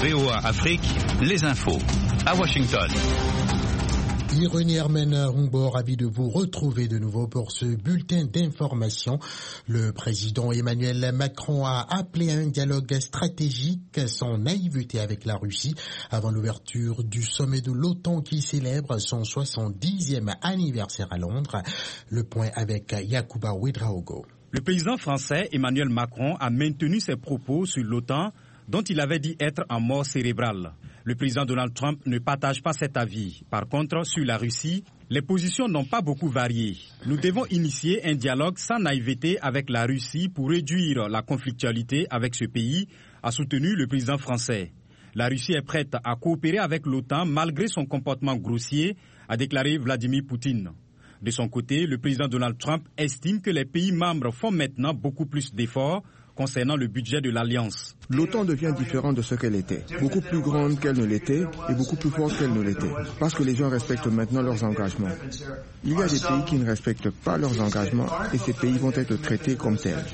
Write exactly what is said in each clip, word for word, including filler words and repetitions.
V O A Afrique, les infos. À Washington. Ironie Hermen Rumbo, ravi de vous retrouver de nouveau pour ce bulletin d'information. Le président Emmanuel Macron a appelé à un dialogue stratégique sans naïveté avec la Russie avant l'ouverture du sommet de l'OTAN qui célèbre son soixante-dixième anniversaire à Londres. Le point avec Yacouba Ouedraogo. Le président français Emmanuel Macron a maintenu ses propos sur l'OTAN dont il avait dit être en mort cérébrale. Le président Donald Trump ne partage pas cet avis. Par contre, sur la Russie, les positions n'ont pas beaucoup varié. Nous devons initier un dialogue sans naïveté avec la Russie pour réduire la conflictualité avec ce pays, a soutenu le président français. La Russie est prête à coopérer avec l'OTAN malgré son comportement grossier, a déclaré Vladimir Poutine. De son côté, le président Donald Trump estime que les pays membres font maintenant beaucoup plus d'efforts concernant le budget de l'Alliance. L'OTAN devient différente de ce qu'elle était, beaucoup plus grande qu'elle ne l'était et beaucoup plus forte qu'elle ne l'était, parce que les gens respectent maintenant leurs engagements. Il y a des pays qui ne respectent pas leurs engagements et ces pays vont être traités comme tels.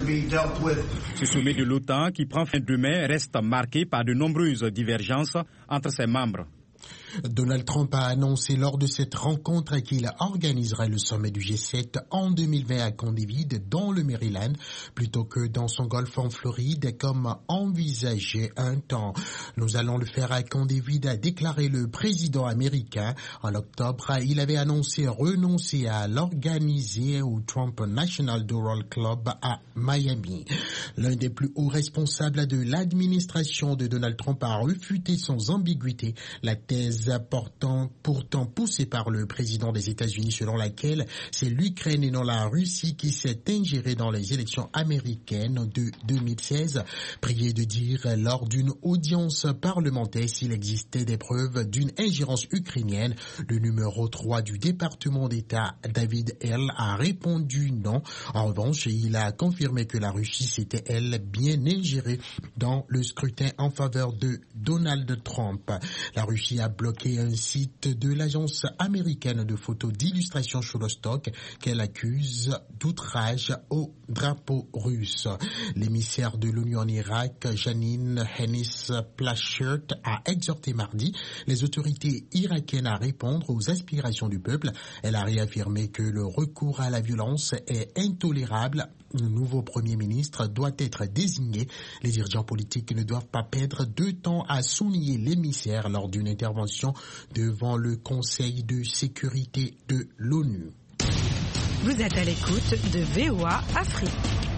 Ce sommet de l'OTAN qui prend fin demain reste marqué par de nombreuses divergences entre ses membres. Donald Trump a annoncé lors de cette rencontre qu'il organiserait le sommet du G sept en deux mille vingt à Camp David dans le Maryland plutôt que dans son golfe en Floride comme envisagé un temps. Nous allons le faire à Camp David, a déclaré le président américain. En octobre, il avait annoncé renoncer à l'organiser au Trump National Doral Club à Miami. L'un des plus hauts responsables de l'administration de Donald Trump a refuté sans ambiguïté la thèse Pourtant, pourtant poussée par le président des États-Unis selon laquelle c'est l'Ukraine et non la Russie qui s'est ingérée dans les élections américaines de deux mille seize. Prié de dire lors d'une audience parlementaire s'il existait des preuves d'une ingérence ukrainienne. Le numéro trois du département d'État, David Hale, a répondu non. En revanche, il a confirmé que la Russie s'était, elle, bien ingérée dans le scrutin en faveur de Donald Trump. La Russie a bloqué un site de l'agence américaine de photos d'illustration Shutterstock qu'elle accuse d'outrage au drapeau russe. L'émissaire de l'ONU en Irak, Janine Hennis-Plasschaert, a exhorté mardi les autorités irakiennes à répondre aux aspirations du peuple. Elle a réaffirmé que le recours à la violence est intolérable. Le nouveau Premier ministre doit être désigné. Les dirigeants politiques ne doivent pas perdre de temps à souligner l'émissaire lors d'une intervention devant le Conseil de sécurité de l'ONU. Vous êtes à l'écoute de V O A Afrique.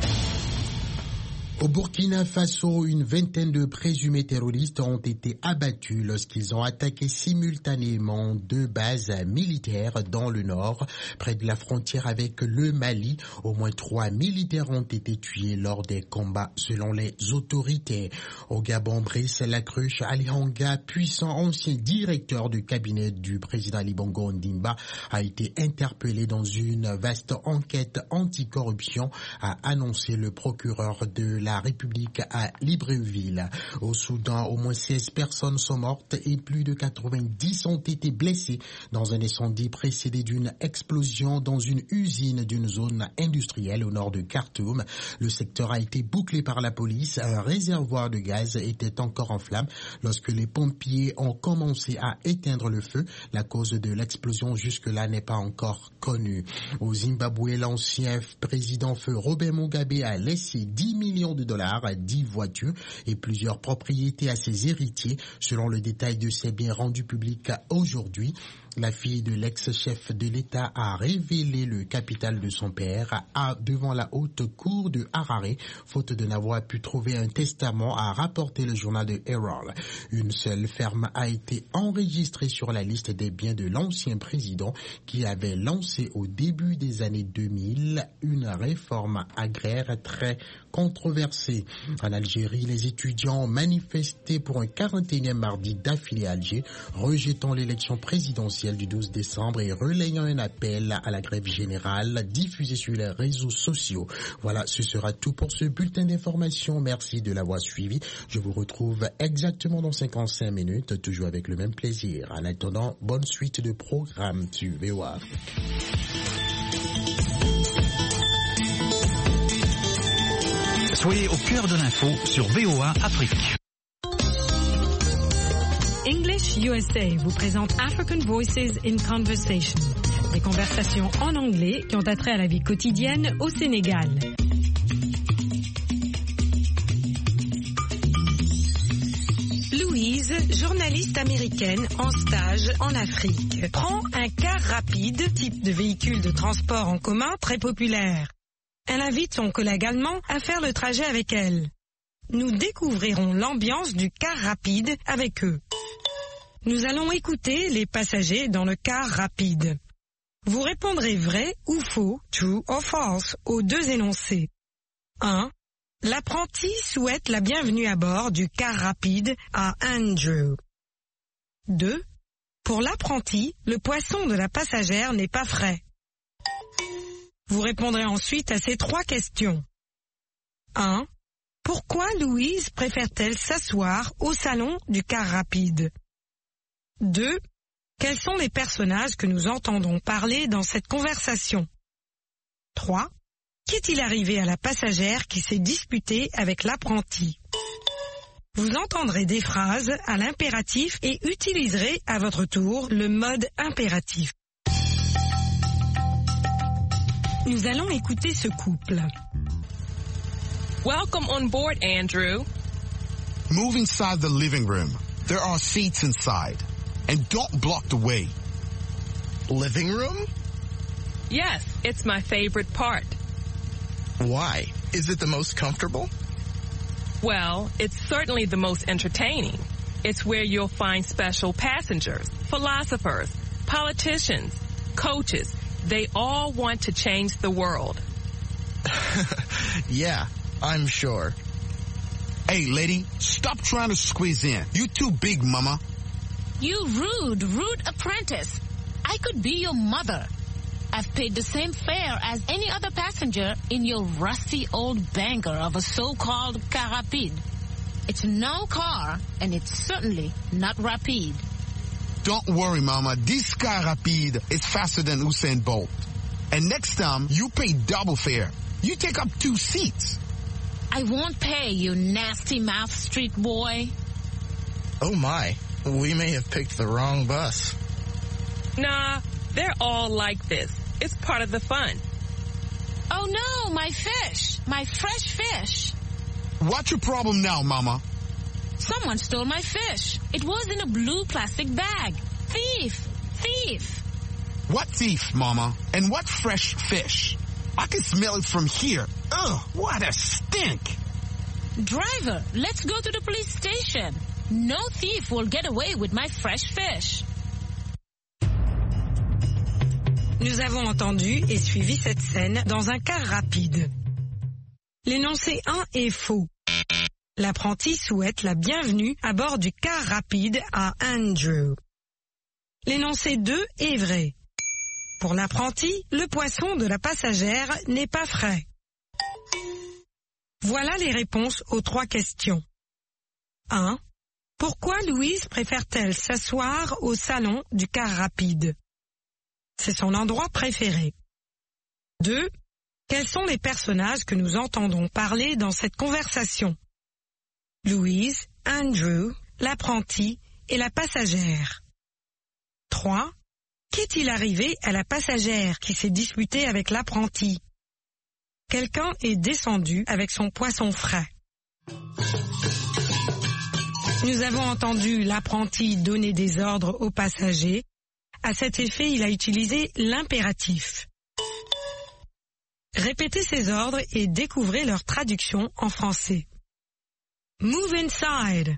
Au Burkina Faso, une vingtaine de présumés terroristes ont été abattus lorsqu'ils ont attaqué simultanément deux bases militaires dans le nord, près de la frontière avec le Mali. Au moins trois militaires ont été tués lors des combats selon les autorités. Au Gabon, Brice Lacruche Alihanga, puissant ancien directeur du cabinet du président Ali Bongo Ondimba, a été interpellé dans une vaste enquête anticorruption, a annoncé le procureur de la La République à Libreville. Au Soudan, au moins seize personnes sont mortes et plus de quatre-vingt-dix ont été blessées dans un incendie précédé d'une explosion dans une usine d'une zone industrielle au nord de Khartoum. Le secteur a été bouclé par la police. Un réservoir de gaz était encore en flammes lorsque les pompiers ont commencé à éteindre le feu. La cause de l'explosion jusque-là n'est pas encore connue. Au Zimbabwe, l'ancien président feu Robert Mugabe a laissé dix millions de dollars, dix voitures et plusieurs propriétés à ses héritiers, selon le détail de ses biens rendus publics aujourd'hui. La fille de l'ex-chef de l'État a révélé le capital de son père à, devant la haute cour de Harare, faute de n'avoir pu trouver un testament, a rapporté le journal de Herald. Une seule ferme a été enregistrée sur la liste des biens de l'ancien président qui avait lancé au début des années deux mille une réforme agraire très controversée. En Algérie, les étudiants ont manifesté pour un quarante et unième mardi d'affilée à Alger, rejetant l'élection présidentielle du douze décembre et relayant un appel à la grève générale diffusé sur les réseaux sociaux. Voilà, ce sera tout pour ce bulletin d'information. Merci de l'avoir suivi. Je vous retrouve exactement dans cinquante-cinq minutes, toujours avec le même plaisir. En attendant, bonne suite de programmes sur V O A Afrique. Soyez au cœur de l'info sur V O A Afrique. English U S A vous présente African Voices in Conversation, des conversations en anglais qui ont attrait à la vie quotidienne au Sénégal. Louise, journaliste américaine en stage en Afrique, prend un car rapide, type de véhicule de transport en commun très populaire. Elle invite son collègue allemand à faire le trajet avec elle. Nous découvrirons l'ambiance du car rapide avec eux. Nous allons écouter les passagers dans le car rapide. Vous répondrez vrai ou faux, true or false, aux deux énoncés. un. L'apprenti souhaite la bienvenue à bord du car rapide à Andrew. deux. Pour l'apprenti, le poisson de la passagère n'est pas frais. Vous répondrez ensuite à ces trois questions. un. Pourquoi Louise préfère-t-elle s'asseoir au salon du car rapide? deux. Quels sont les personnages que nous entendons parler dans cette conversation? trois. Qu'est-il arrivé à la passagère qui s'est disputée avec l'apprenti? Vous entendrez des phrases à l'impératif et utiliserez à votre tour le mode impératif. Nous allons écouter ce couple. Welcome on board, Andrew. Move inside the living room. There are seats inside. And don't block the way. Living room? Yes, it's my favorite part. Why? Is it the most comfortable? Well, it's certainly the most entertaining. It's where you'll find special passengers, philosophers, politicians, coaches. They all want to change the world. Yeah, I'm sure. Hey, lady, stop trying to squeeze in. You too big, mama. You rude, rude apprentice. I could be your mother. I've paid the same fare as any other passenger in your rusty old banker of a so-called car rapide. It's no car, and it's certainly not rapide. Don't worry, mama. This car rapide is faster than Usain Bolt. And next time, you pay double fare. You take up two seats. I won't pay, you nasty mouth street boy. Oh my, we may have picked the wrong bus. Nah, they're all like this. It's part of the fun. Oh no, my fish, my fresh fish. What's your problem now, mama? Someone stole my fish. It was in a blue plastic bag. Thief, thief. What thief, mama? And what fresh fish? I can smell it from here. Ugh, what a stink. Driver, let's go to the police station. No thief will get away with my fresh fish. Nous avons entendu et suivi cette scène dans un car rapide. L'énoncé un est faux. L'apprenti souhaite la bienvenue à bord du car rapide à Andrew. L'énoncé deux est vrai. Pour l'apprenti, le poisson de la passagère n'est pas frais. Voilà les réponses aux trois questions. un. Pourquoi Louise préfère-t-elle s'asseoir au salon du car rapide? C'est son endroit préféré. deux. Quels sont les personnages que nous entendons parler dans cette conversation? Louise, Andrew, l'apprenti et la passagère. trois. Qu'est-il arrivé à la passagère qui s'est disputée avec l'apprenti? Quelqu'un est descendu avec son poisson frais. Nous avons entendu l'apprenti donner des ordres aux passagers. À cet effet, il a utilisé l'impératif. Répétez ces ordres et découvrez leur traduction en français. Move inside.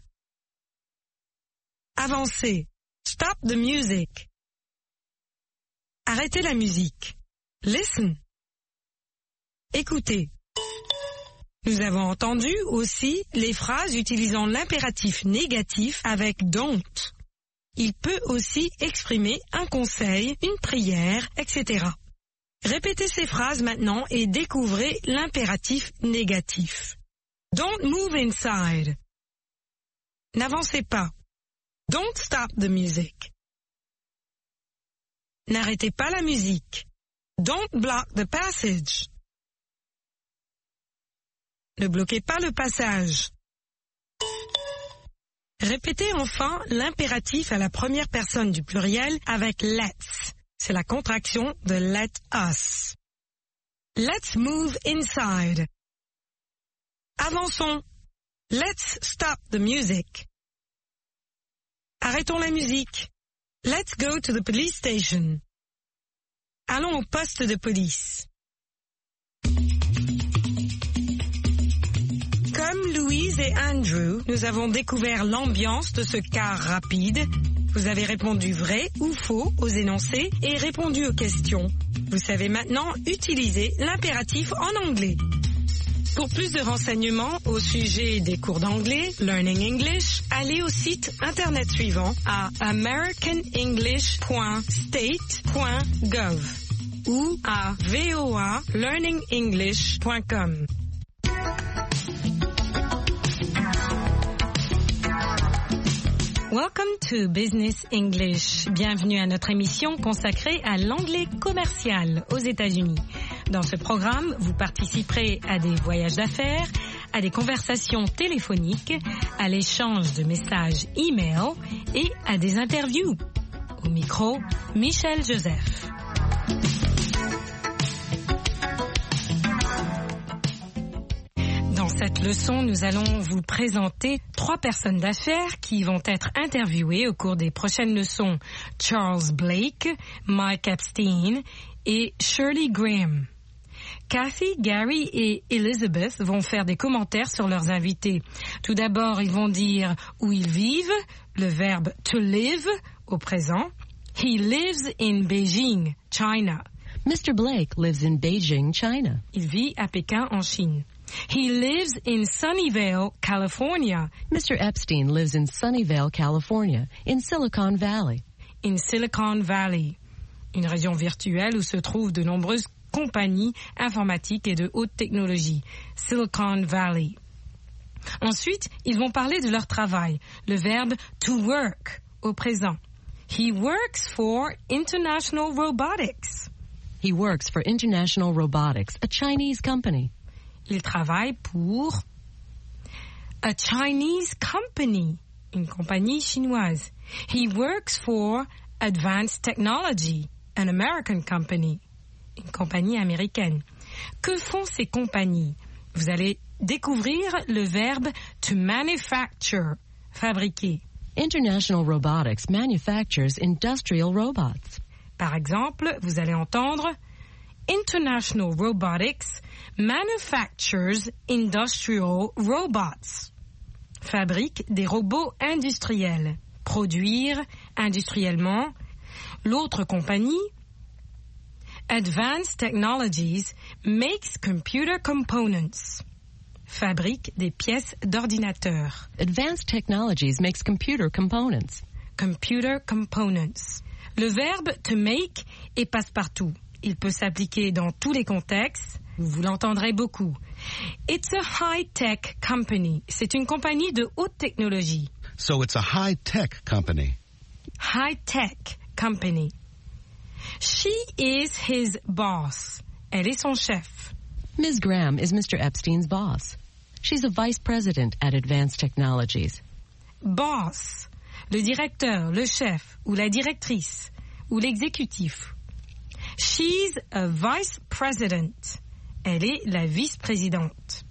Avancez. Stop the music. Arrêtez la musique. Listen. Écoutez. Nous avons entendu aussi les phrases utilisant l'impératif négatif avec don't. Il peut aussi exprimer un conseil, une prière, et cetera. Répétez ces phrases maintenant et découvrez l'impératif négatif. Don't move inside. N'avancez pas. Don't stop the music. N'arrêtez pas la musique. Don't block the passage. Ne bloquez pas le passage. Répétez enfin l'impératif à la première personne du pluriel avec let's. C'est la contraction de let us. Let's move inside. Avançons. Let's stop the music. Arrêtons la musique. Let's go to the police station. Allons au poste de police. Comme Louise et Andrew, nous avons découvert l'ambiance de ce car rapide. Vous avez répondu vrai ou faux aux énoncés et répondu aux questions. Vous savez maintenant utiliser l'impératif en anglais. Pour plus de renseignements au sujet des cours d'anglais, Learning English, allez au site internet suivant à american english point state point gov ou à v o a learning english point com. Welcome to Business English. Bienvenue à notre émission consacrée à l'anglais commercial aux États-Unis. Dans ce programme, vous participerez à des voyages d'affaires, à des conversations téléphoniques, à l'échange de messages e-mail et à des interviews. Au micro, Michel Joseph. Dans cette leçon, nous allons vous présenter trois personnes d'affaires qui vont être interviewées au cours des prochaines leçons. Charles Blake, Mike Epstein et Shirley Graham. Kathy, Gary et Elizabeth vont faire des commentaires sur leurs invités. Tout d'abord, ils vont dire où ils vivent, le verbe to live au présent. He lives in Beijing, China. Mister Blake lives in Beijing, China. Il vit à Pékin, en Chine. He lives in Sunnyvale, California. Mister Epstein lives in Sunnyvale, California, in Silicon Valley. In Silicon Valley, une région virtuelle où se trouvent de nombreuses compagnies informatiques et de haute technologie. Silicon Valley. Ensuite, ils vont parler de leur travail, le verbe to work au présent. He works for International Robotics. He works for International Robotics, a Chinese company. Il travaille pour a Chinese company, une compagnie chinoise. He works for Advanced Technology, an American company, une compagnie américaine. Que font ces compagnies? Vous allez découvrir le verbe to manufacture, fabriquer. International Robotics manufactures industrial robots. Par exemple, vous allez entendre International Robotics manufactures industrial robots. Fabrique des robots industriels. Produire industriellement. L'autre compagnie, Advanced Technologies, makes computer components. Fabrique des pièces d'ordinateur. Advanced Technologies makes computer components. Computer components. Le verbe to make est passe-partout. Il peut s'appliquer dans tous les contextes. Vous l'entendrez beaucoup. It's a high-tech company. C'est une compagnie de haute technologie. So it's a high-tech company. High-tech company. She is his boss. Elle est son chef. Miz Graham is Mister Epstein's boss. She's a vice president at Advanced Technologies. Boss. Le directeur, le chef, ou la directrice, ou l'exécutif. She's a vice president. Elle est la vice-présidente.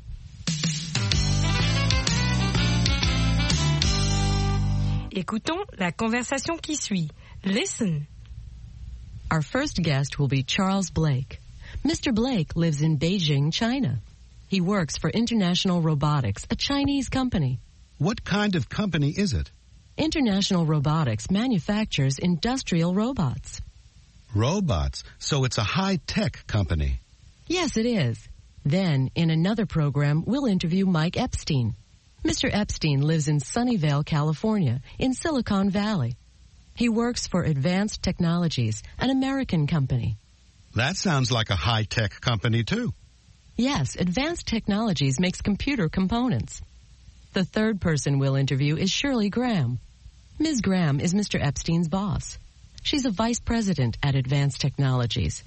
Écoutons la conversation qui suit. Listen. Our first guest will be Charles Blake. Mister Blake lives in Beijing, China. He works for International Robotics, a Chinese company. What kind of company is it? International Robotics manufactures industrial robots. Robots, so it's a high-tech company. Yes, it is. Then, in another program, we'll interview Mike Epstein. Mister Epstein lives in Sunnyvale, California, in Silicon Valley. He works for Advanced Technologies, an American company. That sounds like a high-tech company, too. Yes, Advanced Technologies makes computer components. The third person we'll interview is Shirley Graham. Miz Graham is Mister Epstein's boss. She's a vice president at Advanced Technologies.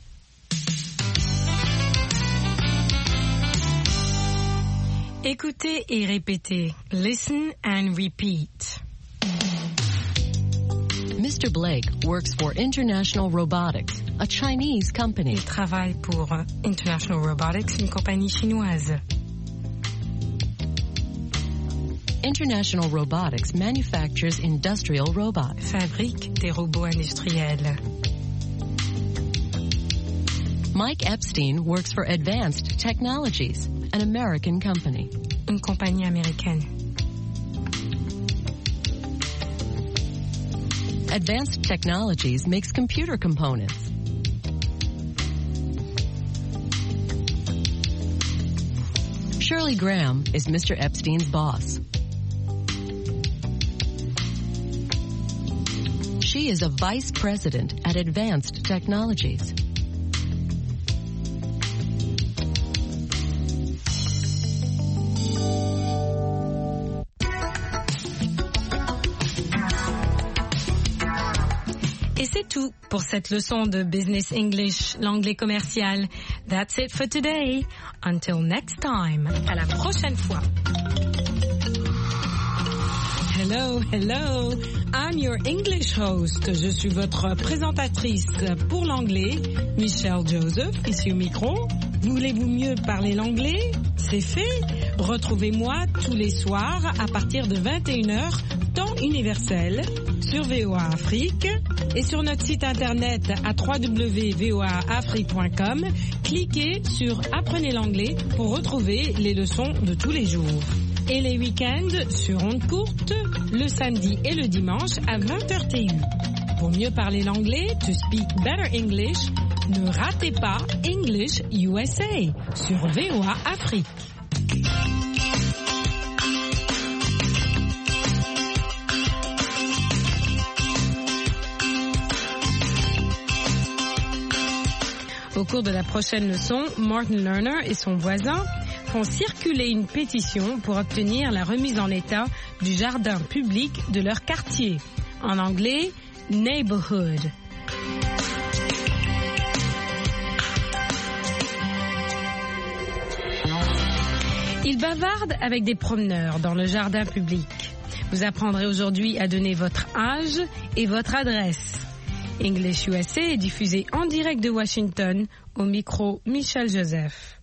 Écoutez et répétez. Listen and repeat. Mister Blake works for International Robotics, a Chinese company. Il travaille pour International Robotics, une compagnie chinoise. International Robotics manufactures industrial robots. Fabrique des robots industriels. Mike Epstein works for Advanced Technologies, an American company. Une compagnie américaine. Advanced Technologies makes computer components. Shirley Graham is Mister Epstein's boss. She is a vice president at Advanced Technologies. Et c'est tout pour cette leçon de Business English, l'anglais commercial. That's it for today. Until next time. À la prochaine fois. Hello, hello. I'm your English host. Je suis votre présentatrice pour l'anglais, Michelle Joseph, ici au micro. Voulez-vous mieux parler l'anglais? C'est fait. Retrouvez-moi tous les soirs à partir de vingt et une heures, temps universel, sur V O A Afrique et sur notre site internet à w w w point v o a afrique point com. Cliquez sur Apprenez l'anglais pour retrouver les leçons de tous les jours. Et les week-ends sur ondes courtes, le samedi et le dimanche à vingt heures T U. Pour mieux parler l'anglais, to speak better English, ne ratez pas English U S A sur V O A Afrique. Au cours de la prochaine leçon, Martin Lerner et son voisin font circuler une pétition pour obtenir la remise en état du jardin public de leur quartier. En anglais, neighborhood. Ils bavardent avec des promeneurs dans le jardin public. Vous apprendrez aujourd'hui à donner votre âge et votre adresse. English U S A est diffusé en direct de Washington, au micro Michel Joseph.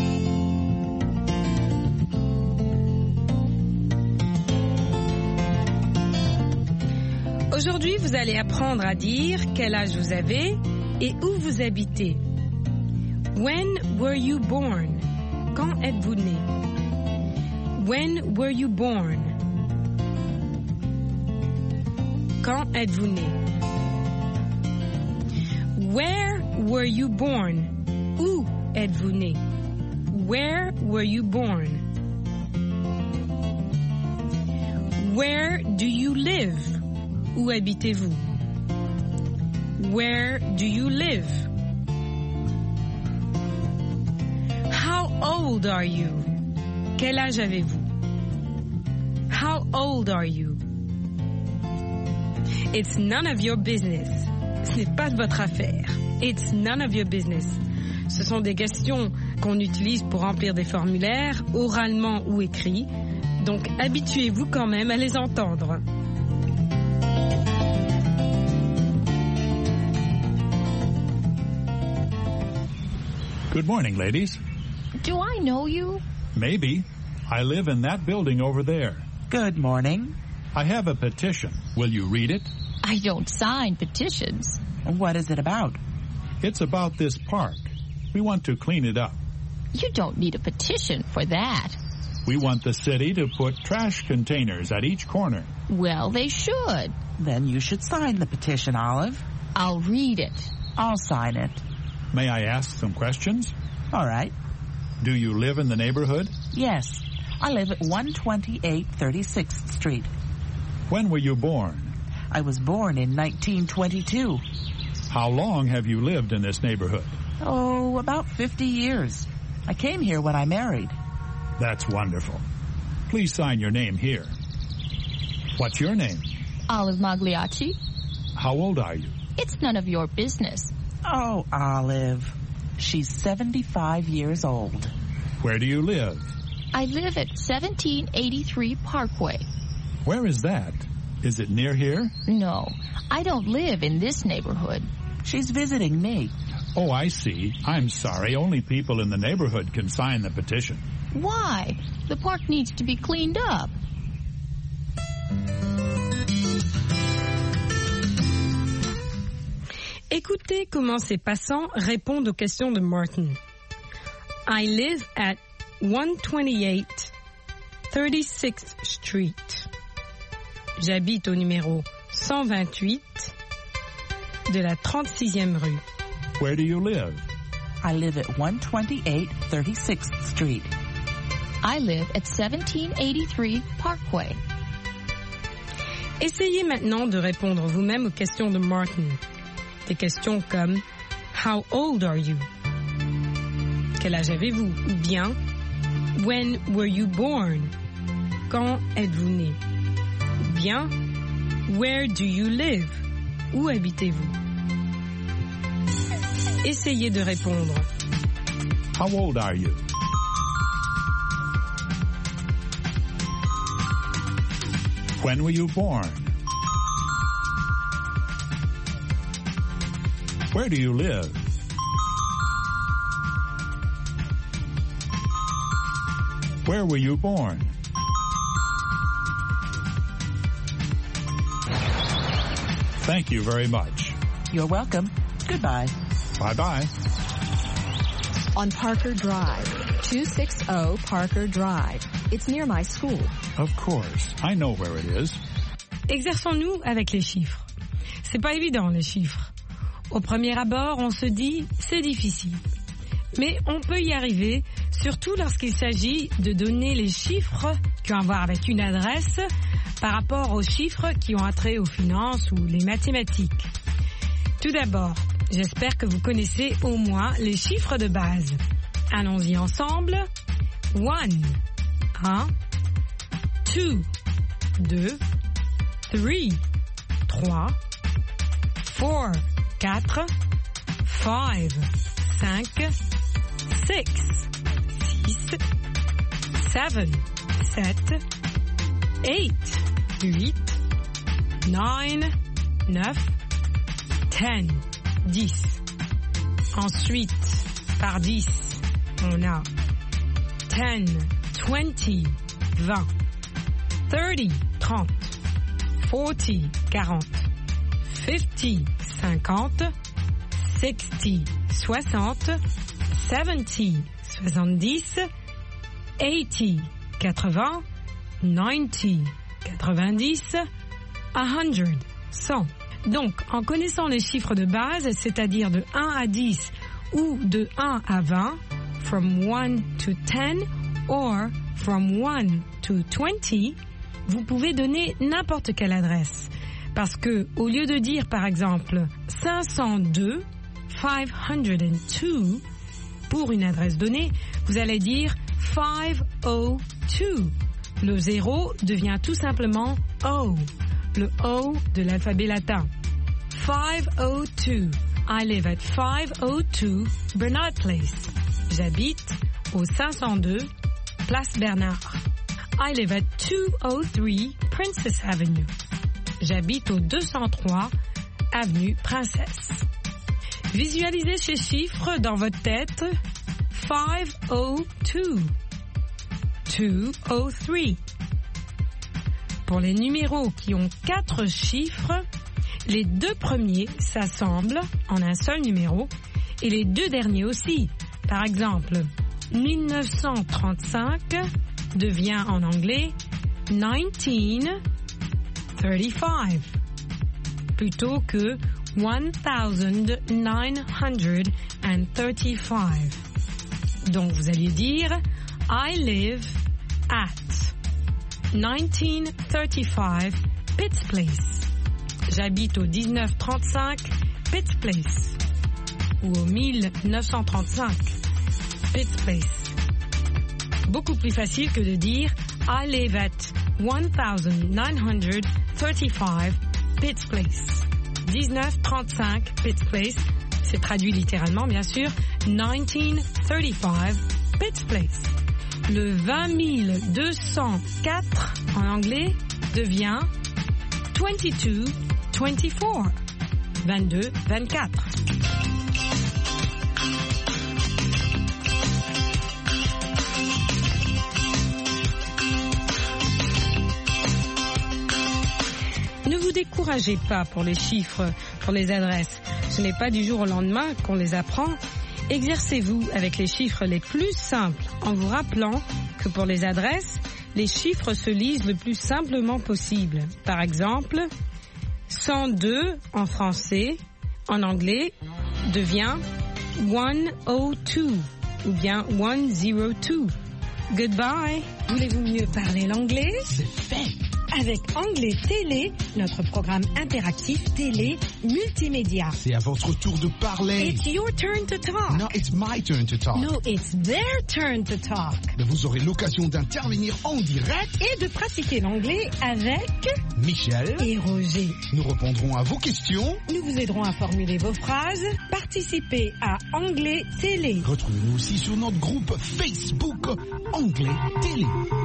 Aujourd'hui, vous allez apprendre à dire quel âge vous avez et où vous habitez. When were you born? Quand êtes-vous né? When were you born? Quand êtes-vous né? Where were you born? Où êtes-vous né? Where were you born? Where do you live? Où habitez-vous? Where do you live? How old are you? Quel âge avez-vous? How old are you? It's none of your business. Ce n'est pas de votre affaire. It's none of your business. Ce sont des questions qu'on utilise pour remplir des formulaires, oralement ou écrits. Donc habituez-vous quand même à les entendre. Good morning, ladies. Do I know you? Maybe. I live in that building over there. Good morning. I have a petition. Will you read it? I don't sign petitions. What is it about? It's about this park. We want to clean it up. You don't need a petition for that. We want the city to put trash containers at each corner. Well, they should. Then you should sign the petition, Olive. I'll read it. I'll sign it. May I ask some questions? All right. Do you live in the neighborhood? Yes. I live at one twenty-eight thirty-sixth Street. When were you born? I was born in nineteen twenty-two. How long have you lived in this neighborhood? Oh, about fifty years. I came here when I married. That's wonderful. Please sign your name here. What's your name? Olive Magliacci. How old are you? It's none of your business. Oh, Olive. She's seventy-five years old. Where do you live? I live at seventeen eighty-three Parkway. Where is that? Is it near here? No, I don't live in this neighborhood. She's visiting me. Oh, I see. I'm sorry. Only people in the neighborhood can sign the petition. Why? The park needs to be cleaned up. Écoutez comment ces passants répondent aux questions de Martin. I live at one twenty-eight thirty-sixth Street. J'habite au numéro cent vingt-huit de la trente-sixième rue. Where do you live? I live at one twenty-eight thirty-sixth Street. I live at seventeen eighty-three Parkway. Essayez maintenant de répondre vous-même aux questions de Martin. Des questions comme How old are you? Quel âge avez-vous? Ou bien When were you born? Quand êtes-vous né? Ou bien Where do you live? Où habitez-vous? Essayez de répondre. How old are you? When were you born? Where do you live? Where were you born? Thank you very much. You're welcome. Goodbye. Bye-bye. On Parker Drive, two sixty Parker Drive. It's near my school. Of course. I know where it is. Exerçons-nous avec les chiffres. C'est pas évident, les chiffres. Au premier abord, on se dit, c'est difficile. Mais on peut y arriver, surtout lorsqu'il s'agit de donner les chiffres qui ont à voir avec une adresse par rapport aux chiffres qui ont attrait aux finances ou les mathématiques. Tout d'abord, j'espère que vous connaissez au moins les chiffres de base. Allons-y ensemble. One, un. Two, deux. Three, trois. Four, quatre. Five, cinq. Six, six. Seven, sept. Eight, huit. Nine, neuf. Ten, dix. Ensuite, par dix, on a ten, twenty, vingt. Thirty, trente. Forty, quarante. Fifty, cinquante. Sixty, soixante. Seventy, soixante-dix. Eighty, quatre-vingts. Ninety, quatre-vingt-dix. A hundred, cent. Donc, en connaissant les chiffres de base, c'est-à-dire de un à dix ou de un à vingt, from one to ten or from one to twenty, vous pouvez donner n'importe quelle adresse. Parce que, au lieu de dire, par exemple, cinq cent deux, five hundred two, pour une adresse donnée, vous allez dire five oh two. Le zéro devient tout simplement O, le O de l'alphabet latin. five oh two. I live at five oh two Bernard Place. J'habite au cinq cent deux Place Bernard. I live at two oh three Princess Avenue. J'habite au deux cent trois Avenue Princesse. Visualisez ces chiffres dans votre tête. five oh two. two oh three. Pour les numéros qui ont quatre chiffres, les deux premiers s'assemblent en un seul numéro et les deux derniers aussi. Par exemple, mille neuf cent trente-cinq devient en anglais nineteen thirty-five plutôt que one thousand nine hundred thirty-five. Donc vous allez dire I live at nineteen thirty-five Pitts Place. J'habite au dix-neuf trente-cinq Pitts Place ou au mille neuf cent trente-cinq Pitts Place. Beaucoup plus facile que de dire I live at nineteen thirty-five Pitts Place. dix-neuf trente-cinq Pitts Place, c'est traduit littéralement bien sûr, nineteen thirty-five Pitts Place. Le vingt mille deux cent quatre en anglais devient twenty-two, twenty-four. vingt-deux, vingt-quatre. Ne vous découragez pas pour les chiffres, pour les adresses. Ce n'est pas du jour au lendemain qu'on les apprend. Exercez-vous avec les chiffres les plus simples en vous rappelant que pour les adresses, les chiffres se lisent le plus simplement possible. Par exemple, cent deux en français, en anglais, devient one oh two ou bien one oh two. Goodbye. Voulez-vous mieux parler l'anglais? C'est fait. Avec Anglais Télé, notre programme interactif télé multimédia. C'est à votre tour de parler. It's your turn to talk. No, it's my turn to talk. No, it's their turn to talk. Mais vous aurez l'occasion d'intervenir en direct et de pratiquer l'anglais avec Michel et Roger. Nous répondrons à vos questions. Nous vous aiderons à formuler vos phrases. Participez à Anglais Télé. Retrouvez-nous aussi sur notre groupe Facebook Anglais Télé.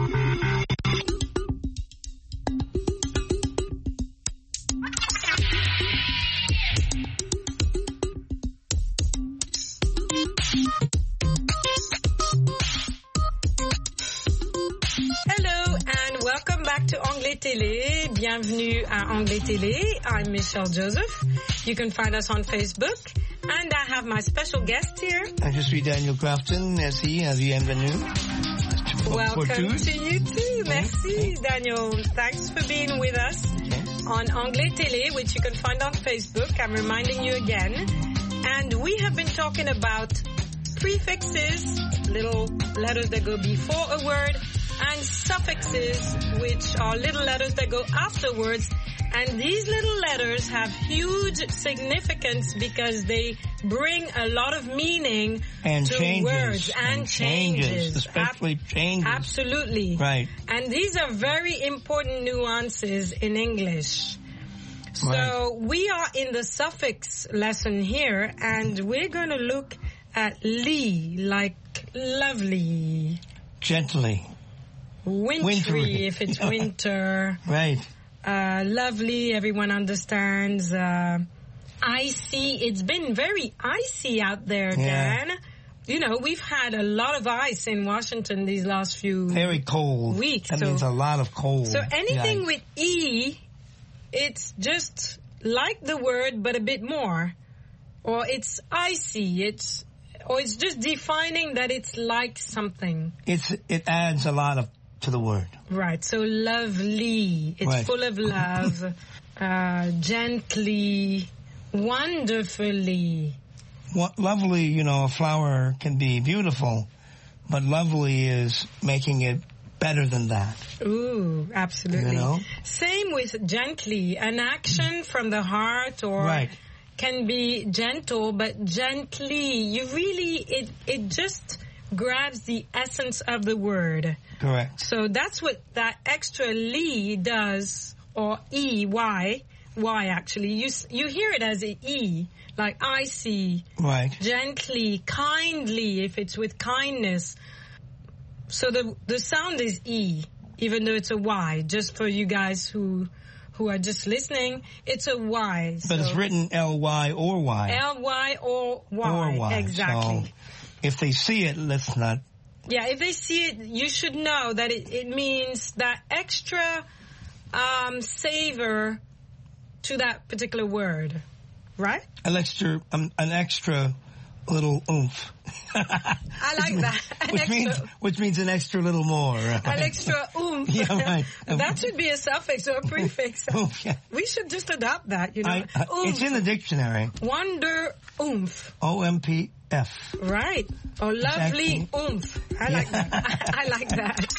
To Anglais Télé. Bienvenue à Anglais Télé. I'm Michelle Joseph. You can find us on Facebook. And I have my special guest here. Je suis Daniel Crafton. Merci. Bienvenue. Welcome to you too. Merci, Daniel. Thanks for being with us on Anglais Télé, which you can find on Facebook. I'm reminding you again. And we have been talking about prefixes, little letters that go before a word, and suffixes, which are little letters that go afterwards. And these little letters have huge significance because they bring a lot of meaning and to changes, words and, and changes. changes. Especially Ab- changes. Absolutely. Right. And these are very important nuances in English. So right. we are in the suffix lesson here, and we're going to look at li, like lovely. Gently. Wintry, Wintry. if it's winter. Right. Uh, lovely, everyone understands. Uh, icy, it's been very icy out there, yeah. Dan. You know, we've had a lot of ice in Washington these last few Very cold. weeks. That so, means a lot of cold. So anything yeah. with E, it's just like the word, but a bit more. Or it's icy, it's, or it's just defining that it's like something. It's, it adds a lot of to the word. Right. So lovely. It's right. full of love. uh, gently. Wonderfully. What, lovely, you know, a flower can be beautiful, but lovely is making it better than that. Ooh, absolutely. You know? Same with gently. An action from the heart or right. can be gentle, but gently. You really, it, it just grabs the essence of the word. Correct. So that's what that extra li does, or E, Y, Y actually. You you hear it as an E, like icy, right. gently, kindly, if it's with kindness. So the the sound is E, even though it's a Y, just for you guys who who are just listening, it's a Y. But so it's written L Y or Y. L Y or Y. Or Y. Exactly. So if they see it, let's not. Yeah, if they see it, you should know that it, it means that extra um, savor to that particular word, right? An extra, um, an extra little oomph. I like that. An which extra, means, which means an extra little more. Right? An extra oomph. Yeah, right. That should be a suffix or a prefix. Oomph, yeah. We should just adopt that, you know. I, uh, it's in the dictionary. Wonder oomph. O M P F. Right. Or lovely exactly. oomph. I like that. I like that.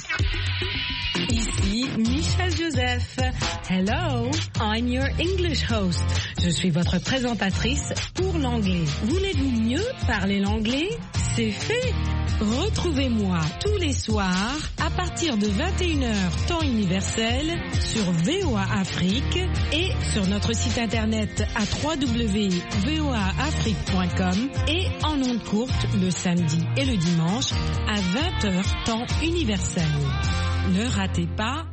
Ici Michelle Joseph. Hello, I'm your English host. Je suis votre présentatrice pour l'anglais. Voulez-vous mieux parler l'anglais? C'est fait. Retrouvez-moi tous les soirs à partir de vingt et une heures temps universel sur V O A Afrique et sur notre site internet à w w w point v o a afrique point com et en ondes courtes le samedi et le dimanche à vingt heures temps universel. Ne ratez pas